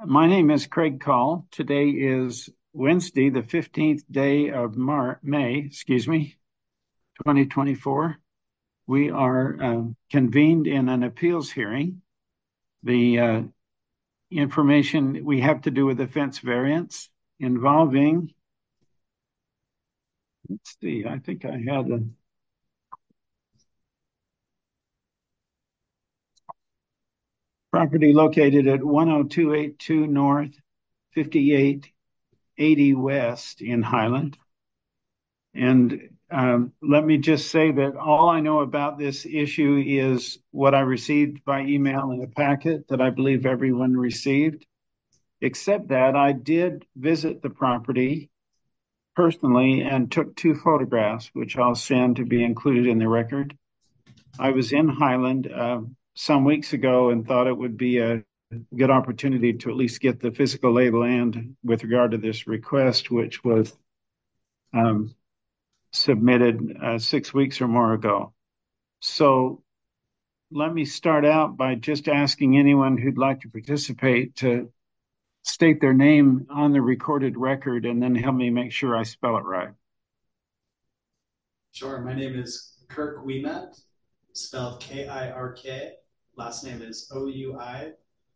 My name is Craig Call. Today is Wednesday, the 15th day of May, 2024. We are convened in an appeals hearing. The information we have to do with the fence variance involving, let's see, I think I had a property located at 10282 North, 5880 West in Highland. And let me just say that all I know about this issue is what I received by email in a packet that I believe everyone received, except that I did visit the property personally and took two photographs, which I'll send to be included in the record. I was in Highland some weeks ago and thought it would be a good opportunity to at least get the physical lay of the land with regard to this request, which was submitted 6 weeks or more ago. So let me start out by just asking anyone who'd like to participate to state their name on the recorded record and then help me make sure I spell it right. Sure. My name is Kirk Ouimet, spelled K-I-R-K. Last name is O-U-I-M-E-T.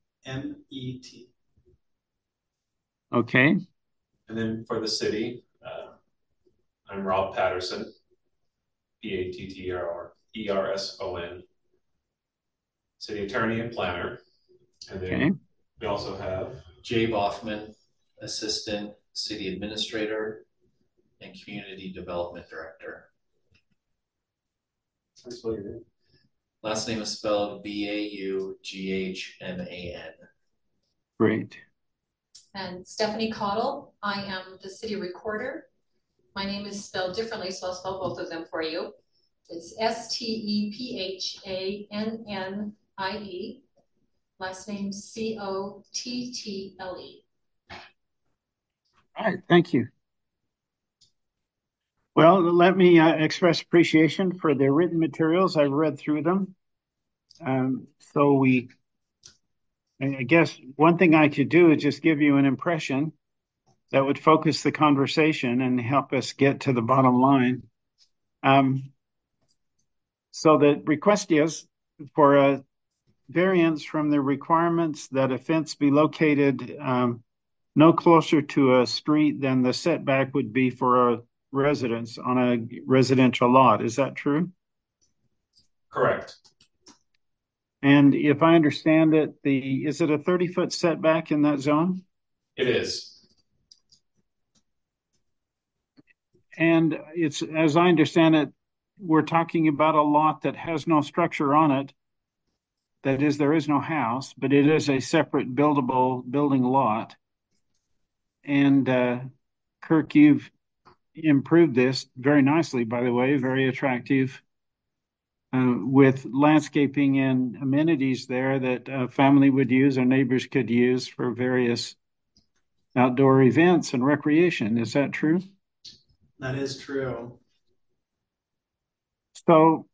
Okay. And then for the city, I'm Rob Patterson, Patterson, city attorney and planner. And then we also have Jay Boffman, assistant city administrator and community development director. Last name is spelled Baughman. Great. And Stephanie Cottle, I am the city recorder. My name is spelled differently, so I'll spell both of them for you. It's Stephannie. Last name Cottle. All right, thank you. Well, let me express appreciation for the written materials. I've read through them. I guess one thing I could do is just give you an impression that would focus the conversation and help us get to the bottom line. So the request is for a variance from the requirements that a fence be located no closer to a street than the setback would be for a residence on a residential lot. Is that true? Correct. And if I understand it, is it a 30-foot setback in that zone? It is. And it's, as I understand it, we're talking about a lot that has no structure on it. That is, there is no house, but it is a separate buildable building lot. And Kirk, you've improved this very nicely, by the way, very attractive, with landscaping and amenities there that a family would use or neighbors could use for various outdoor events and recreation. Is that true? That is true. So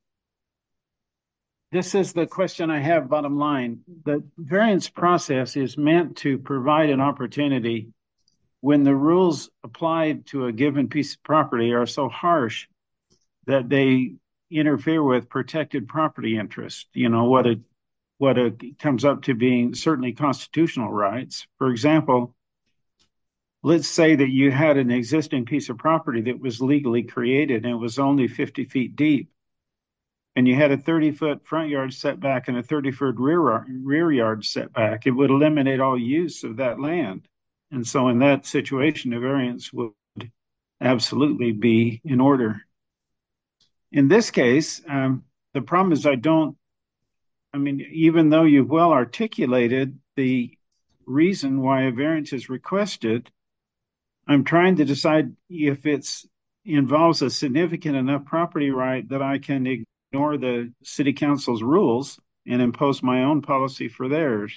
this is the question I have, bottom line. The variance process is meant to provide an opportunity when the rules applied to a given piece of property are so harsh that they interfere with protected property interests, you know, what it comes up to being certainly constitutional rights. For example, let's say that you had an existing piece of property that was legally created and it was only 50 feet deep, and you had a 30-foot front yard setback and a 30-foot rear yard setback. It would eliminate all use of that land. And so in that situation, a variance would absolutely be in order. In this case, the problem is even though you've well articulated the reason why a variance is requested, I'm trying to decide if it involves a significant enough property right that I can ignore the city council's rules and impose my own policy for theirs.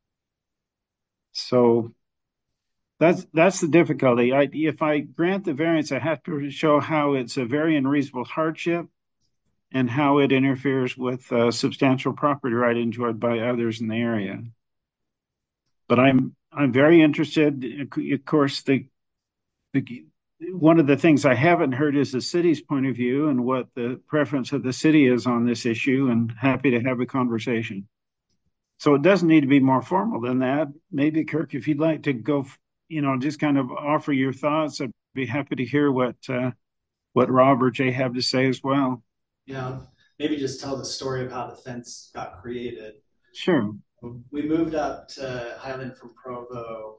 So that's the difficulty. If I grant the variance, I have to show how it's a very unreasonable hardship and how it interferes with substantial property right enjoyed by others in the area. But I'm very interested. Of course, the one of the things I haven't heard is the city's point of view and what the preference of the city is on this issue, and happy to have a conversation. So it doesn't need to be more formal than that. Maybe Kirk, if you'd like to go, just kind of offer your thoughts, I'd be happy to hear what Rob or Jay have to say as well. Yeah, maybe just tell the story of how the fence got created. Sure. We moved up to Highland from Provo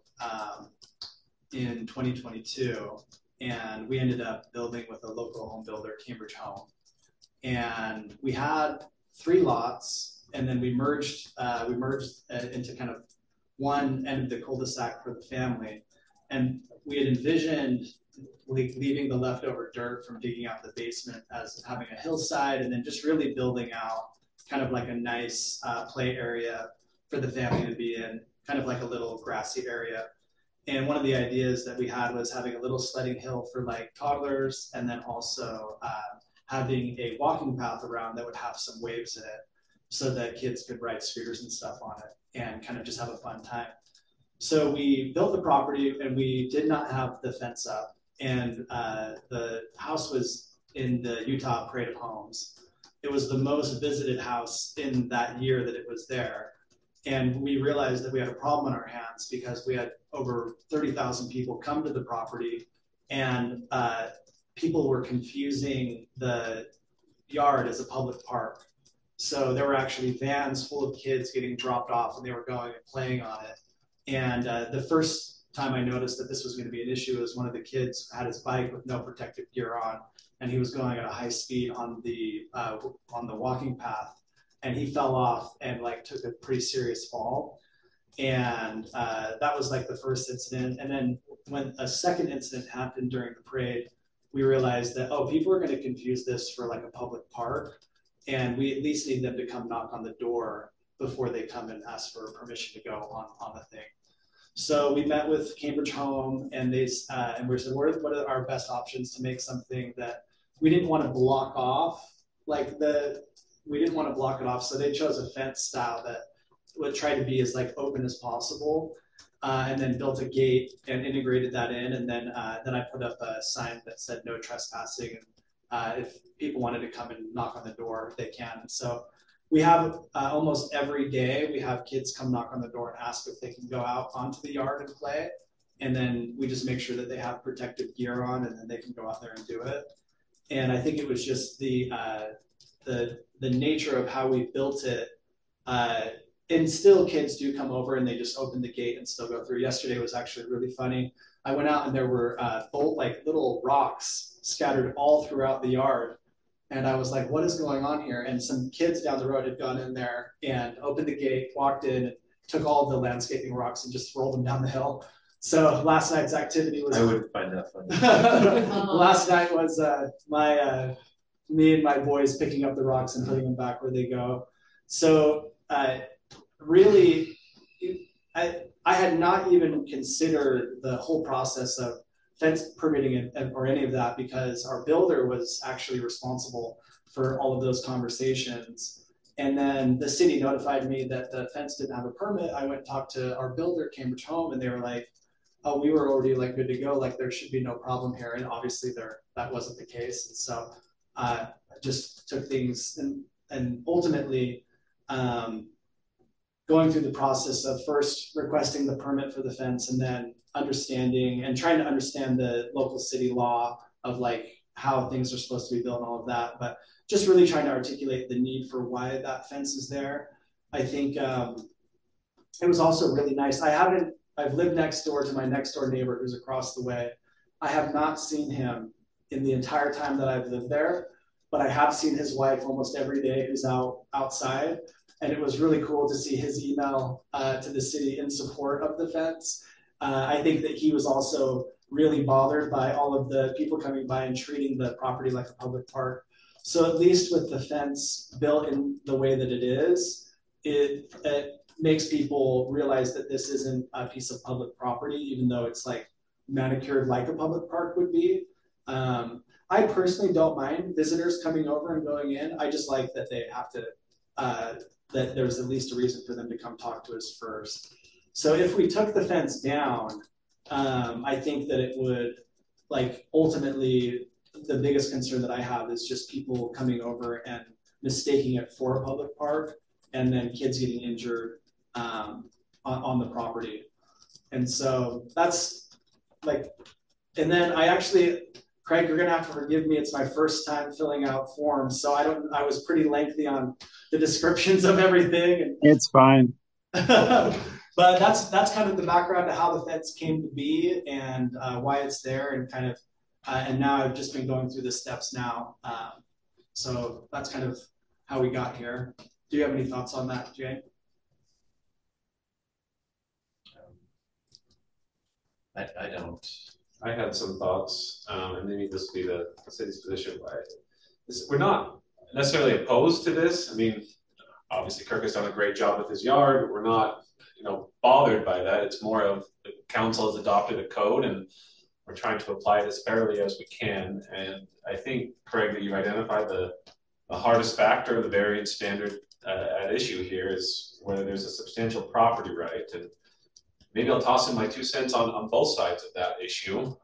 in 2022, and we ended up building with a local home builder, Cambridge Home. And we had 3 lots, and then we merged into kind of one end of the cul-de-sac for the family. And we had envisioned leaving the leftover dirt from digging out the basement as having a hillside, and then just really building out kind of like a nice play area for the family to be in, kind of like a little grassy area. And one of the ideas that we had was having a little sledding hill for like toddlers, and then also having a walking path around that would have some waves in it so that kids could ride scooters and stuff on it and kind of just have a fun time. So we built the property and we did not have the fence up, and the house was in the Utah Parade of Homes. It was the most visited house in that year that it was there. And we realized that we had a problem on our hands because we had over 30,000 people come to the property, and people were confusing the yard as a public park. So there were actually vans full of kids getting dropped off, and they were going and playing on it. And the first time I noticed that this was going to be an issue was one of the kids had his bike with no protective gear on, and he was going at a high speed on the walking path, and he fell off and like took a pretty serious fall. And that was like the first incident. And then when a second incident happened during the parade, we realized that, people are going to confuse this for like a public park, and we at least need them to come knock on the door before they come and ask for permission to go on the thing. So we met with Cambridge Home, and we said, what are our best options to make something that we didn't want to block off, we didn't want to block it off. So they chose a fence style that would try to be as like open as possible, and then built a gate and integrated that in. And then I put up a sign that said no trespassing. And if people wanted to come and knock on the door, they can. So we have almost every day, we have kids come knock on the door and ask if they can go out onto the yard and play. And then we just make sure that they have protective gear on, and then they can go out there and do it. And I think it was just the nature of how we built it. And still kids do come over and they just open the gate and still go through. Yesterday was actually really funny. I went out and there were little rocks scattered all throughout the yard. And I was like, what is going on here? And some kids down the road had gone in there and opened the gate, walked in, and took all of the landscaping rocks and just rolled them down the hill. So last night's activity was... I would find that funny. Last night was me and my boys picking up the rocks and putting them back where they go. So really, I had not even considered the whole process of fence permitting or any of that, because our builder was actually responsible for all of those conversations. And then the city notified me that the fence didn't have a permit. I went and talked to our builder, Cambridge Home, and they were like, oh, we were already like good to go. Like there should be no problem here. And obviously that wasn't the case. And so I just took things and ultimately going through the process of first requesting the permit for the fence, and then understanding and trying to understand the local city law of like how things are supposed to be built and all of that, but just really trying to articulate the need for why that fence is there. I think it was also really nice. I've lived next door to my next door neighbor who's across the way. I have not seen him in the entire time that I've lived there, but I have seen his wife almost every day who's outside. And it was really cool to see his email to the city in support of the fence. I think that he was also really bothered by all of the people coming by and treating the property like a public park. So at least with the fence built in the way that it is, it makes people realize that this isn't a piece of public property, even though it's like manicured like a public park would be. I personally don't mind visitors coming over and going in. I just like that they have to, that there's at least a reason for them to come talk to us first. So if we took the fence down, I think that it would, like, ultimately, the biggest concern that I have is just people coming over and mistaking it for a public park, and then kids getting injured on the property. And so that's like, and then I actually, Craig, you're gonna have to forgive me. It's my first time filling out forms, so I was pretty lengthy on the descriptions of everything. It's fine. But that's kind of the background to how the fence came to be and why it's there, and kind of, and now I've just been going through the steps now. So that's kind of how we got here. Do you have any thoughts on that, Jay? I don't. I had some thoughts, and maybe this will be the city's position. We're not necessarily opposed to this. I mean, obviously Kirk has done a great job with his yard, but we're not, bothered by that. It's more of the council has adopted a code, and we're trying to apply it as fairly as we can. And I think, Craig, that you've identified the hardest factor of the variance standard at issue here is whether there's a substantial property right. And maybe I'll toss in my 2 cents on both sides of that issue.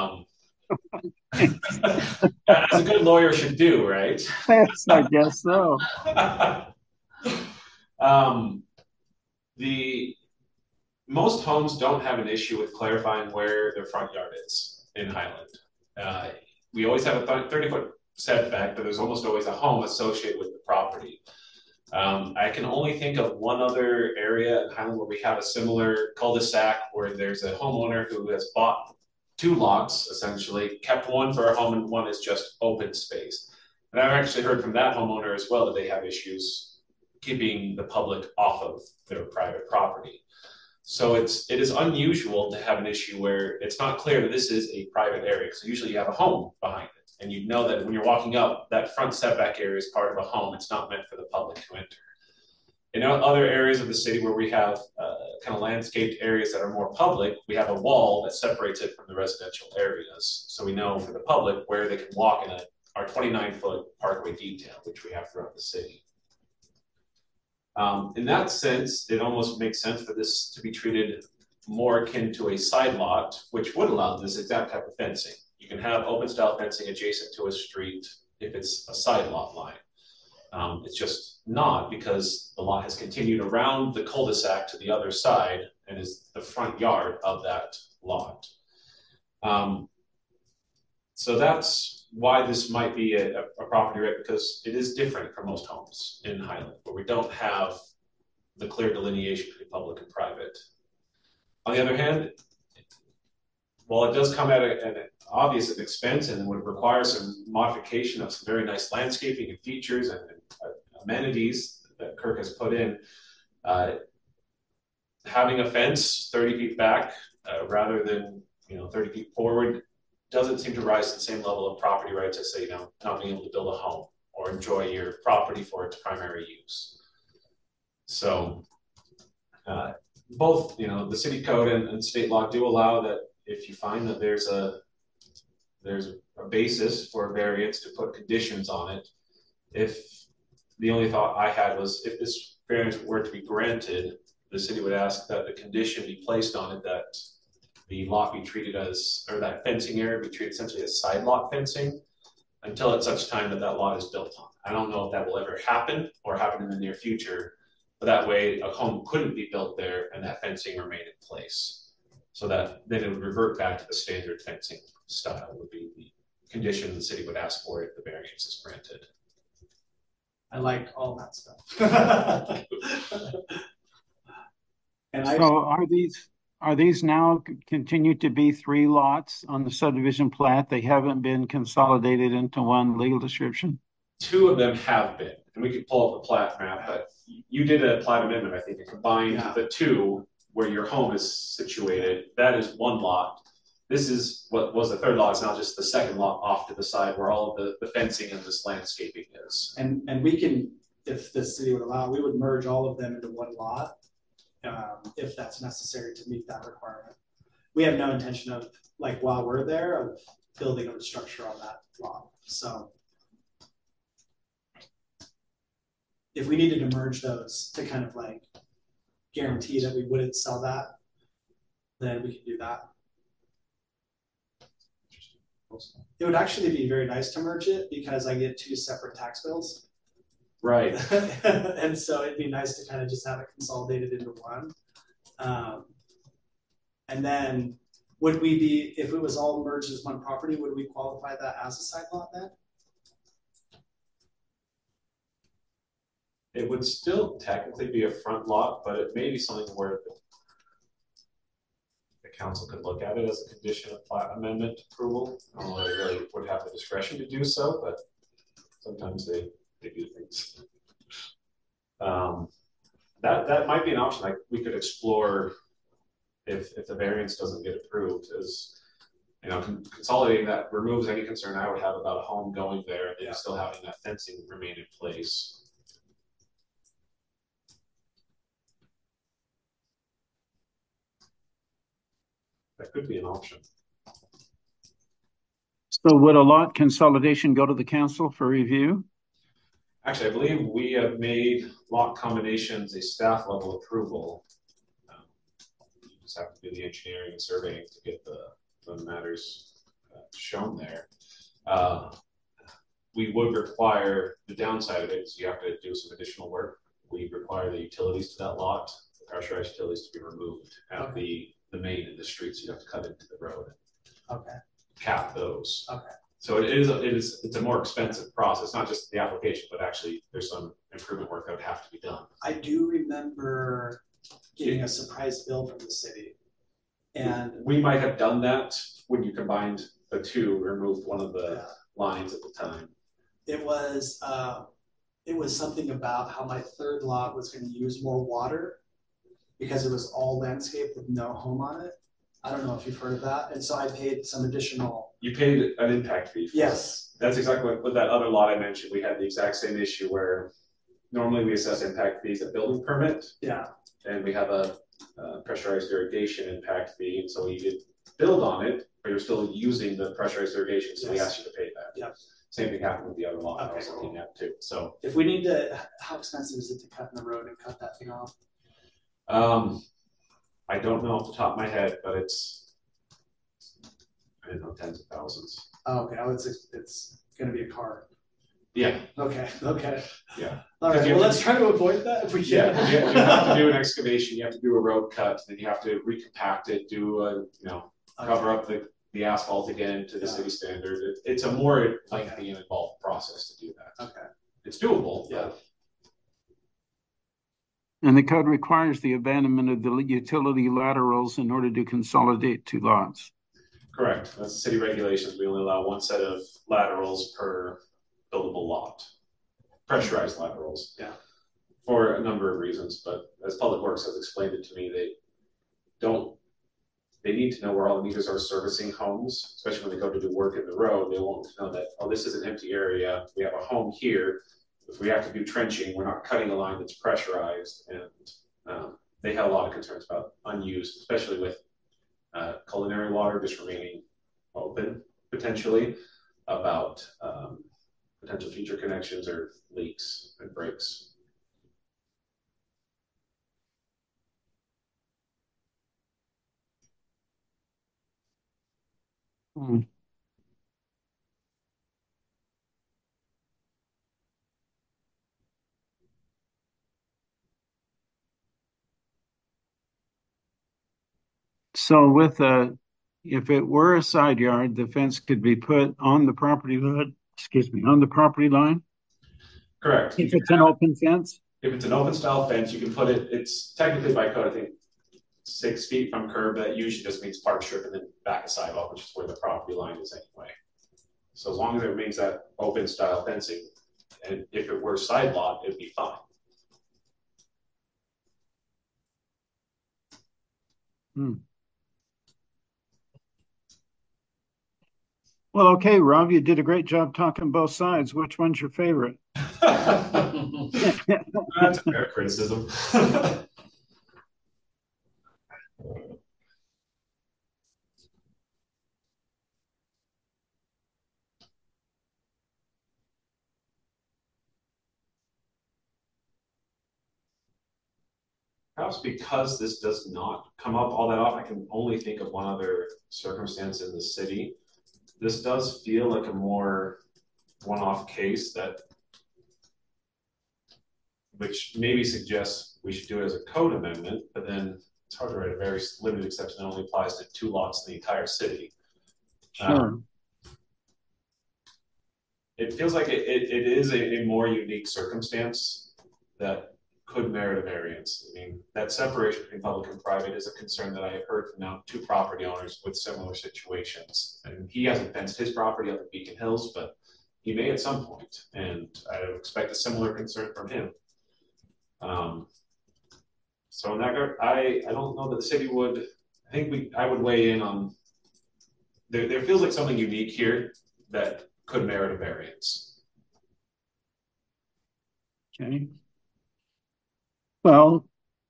As a good lawyer should do, right? Yes, I guess so. Most homes don't have an issue with clarifying where their front yard is in Highland. We always have a 30-foot setback, but there's almost always a home associated with the property. I can only think of one other area in Highland where we have a similar cul-de-sac where there's a homeowner who has bought 2 lots, essentially, kept one for a home and one is just open space. And I've actually heard from that homeowner as well that they have issues keeping the public off of their private property. So it is unusual to have an issue where it's not clear that this is a private area. So usually you have a home behind it, and you know that when you're walking up, that front setback area is part of a home. It's not meant for the public to enter. In other areas of the city where we have kind of landscaped areas that are more public, we have a wall that separates it from the residential areas. So we know for the public where they can walk in our 29-foot parkway detail, which we have throughout the city. In that sense, it almost makes sense for this to be treated more akin to a side lot, which would allow this exact type of fencing. You can have open style fencing adjacent to a street if it's a side lot line. It's just not, because the lot has continued around the cul-de-sac to the other side and is the front yard of that lot. So that's why this might be a property right, because it is different from most homes in Highland, where we don't have the clear delineation between public and private. On the other hand, while it does come at an obvious expense and would require some modification of some very nice landscaping and features and amenities that Kirk has put in, having a fence 30 feet back rather than 30 feet forward doesn't seem to rise to the same level of property rights as, say, not being able to build a home or enjoy your property for its primary use. So both, the city code and state law do allow that if you find that there's a basis for a variance to put conditions on it. If the only thought I had was if this variance were to be granted, the city would ask that the condition be placed on it that the lot be treated as, or that fencing area be treated essentially as side lot fencing until at such time that that lot is built on. I don't know if that will ever happen or happen in the near future, but that way a home couldn't be built there and that fencing remain in place. So that then it would revert back to the standard fencing style would be the condition the city would ask for if the variance is granted. I like all that stuff. And so are these now continue to be 3 lots on the subdivision plat? They haven't been consolidated into one legal description? 2 of them have been, and we could pull up the plat map, but you did a plat amendment, I think, and combined the 2 where your home is situated. That is 1 lot. This is what was the 3rd lot. It's now just the 2nd lot off to the side where all of the fencing and this landscaping is. And we can, if the city would allow, we would merge all of them into 1 lot if that's necessary to meet that requirement. We have no intention of, like, while we're there, of building a structure on that lot. So if we needed to merge those to kind of like guarantee that we wouldn't sell that, then we can do that. It would actually be very nice to merge it because I get 2 separate tax bills. Right. And so it'd be nice to kind of just have it consolidated into one. And then would we be, if it was all merged as one property, would we qualify that as a side lot then? It would still technically be a front lot, but it may be something where the council could look at it as a condition of plat amendment approval. I don't know whether they really would have the discretion to do so, but sometimes they do things. That might be an option. Like we could explore if the variance doesn't get approved, is consolidating that removes any concern I would have about a home going there and then still having that fencing remain in place. That could be an option. So would a lot consolidation go to the council for review? Actually, I believe we have made lot combinations a staff level approval. You just have to do the engineering and surveying to get the matters shown there. We would require, the downside of it is you have to do some additional work. We require the utilities to that lot, the pressurized utilities to be removed at the main in the streets. You have to cut into the road. Okay. Cap those. Okay. So it's a more expensive process, not just the application, but actually there's some improvement work that would have to be done. I do remember getting a surprise bill from the city. And we might have done that when you combined the two, removed one of the lines at the time. It was something about how my third lot was going to use more water because it was all landscape with no home on it. I don't know if you've heard of that. And so I paid some additional. You paid an impact fee. Yes. That's exactly what that other lot I mentioned. We had the exact same issue where normally we assess impact fees at building permit. Yeah. And we have a pressurized irrigation impact fee. And so we did build on it, but you're still using the pressurized irrigation. So we asked you to pay that. Yep. Same thing happened with the other lot I was looking at too. So if we need to, how expensive is it to cut in the road and cut that thing off? I don't know off the top of my head, but it's, I don't know, tens of thousands. Oh, okay. It's going to be a car. Yeah. Okay. Yeah. All right. Well, let's try to avoid that if we can. Yeah. You have to do an excavation. You have to do a road cut. Then you have to recompact it. Do cover up the asphalt again to the city standard. It's a more lengthy and involved process to do that. Okay. It's doable. Yeah. And the code requires the abandonment of the utility laterals in order to consolidate 2 lots. Correct. That's the city regulations. We only allow 1 set of laterals per buildable lot. Pressurized laterals. Yeah. For a number of reasons, but as Public Works has explained it to me, they need to know where all the meters are servicing homes, especially when they go to do work in the road. They want to know that, oh, this is an empty area. We have a home here. If we have to do trenching, we're not cutting a line that's pressurized. And they had a lot of concerns about unused, especially with culinary water just remaining open, potentially, about potential future connections or leaks and breaks. So if it were a side yard, the fence could be put on the property line, on the property line? Correct. If it's an open fence? If it's an open style fence, you can put it, it's technically by code, I think 6 feet from curb. That usually just means park strip and then back a sidewalk, which is where the property line is anyway. So as long as it remains that open style fencing, and if it were side lot, it'd be fine. Well, okay, Rob, you did a great job talking both sides. Which one's your favorite? That's a fair criticism. Perhaps because this does not come up all that often, I can only think of one other circumstance in the city. This does feel like a more one-off case which maybe suggests we should do it as a code amendment, but then it's hard to write a very limited exception that only applies to 2 lots in the entire city. Sure. It feels like it is a more unique circumstance that could merit a variance. I mean, that separation between public and private is a concern that I have heard from now 2 property owners with similar situations. And he hasn't fenced his property up at Beacon Hills, but he may at some point, and I expect a similar concern from him. So in that regard, I don't know that the city would. I would weigh in on. There feels like something unique here that could merit a variance. Okay. Well,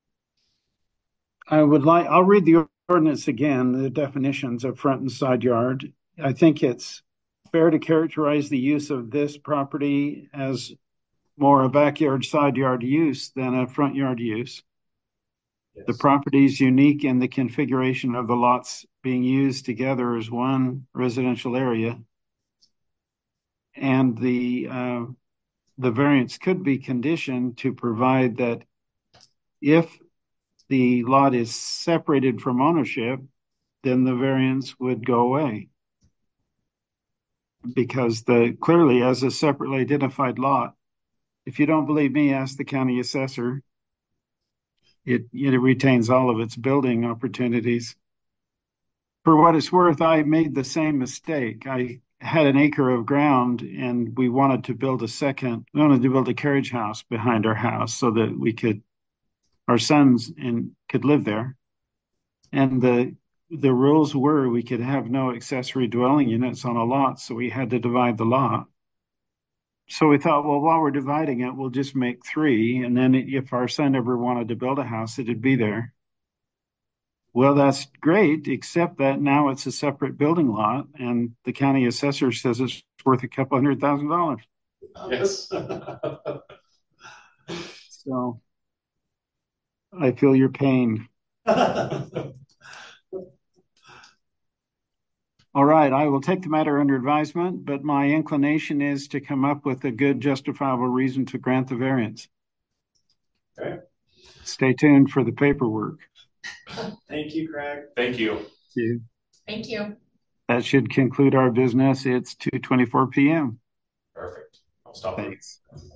I'll read the ordinance again, the definitions of front and side yard. I think it's fair to characterize the use of this property as more a backyard side yard use than a front yard use. Yes. The property is unique in the configuration of the lots being used together as one residential area. And the variance could be conditioned to provide that if the lot is separated from ownership, then the variance would go away. Because clearly as a separately identified lot, if you don't believe me, ask the county assessor. It retains all of its building opportunities. For what it's worth, I made the same mistake. I had an acre of ground and we wanted to build a carriage house behind our house so that our sons could live there. And the rules were we could have no accessory dwelling units on a lot, so we had to divide the lot. So we thought, well, while we're dividing it, we'll just make 3. And then if our son ever wanted to build a house, it'd be there. Well, that's great, except that now it's a separate building lot and the county assessor says it's worth a couple $100,000. Yes. So I feel your pain. All right, I will take the matter under advisement, but my inclination is to come up with a good justifiable reason to grant the variance. Okay. Stay tuned for the paperwork. Thank you, Craig. Thank you. Thank you. That should conclude our business. It's 2:24 p.m. Perfect. I'll stop. Thanks.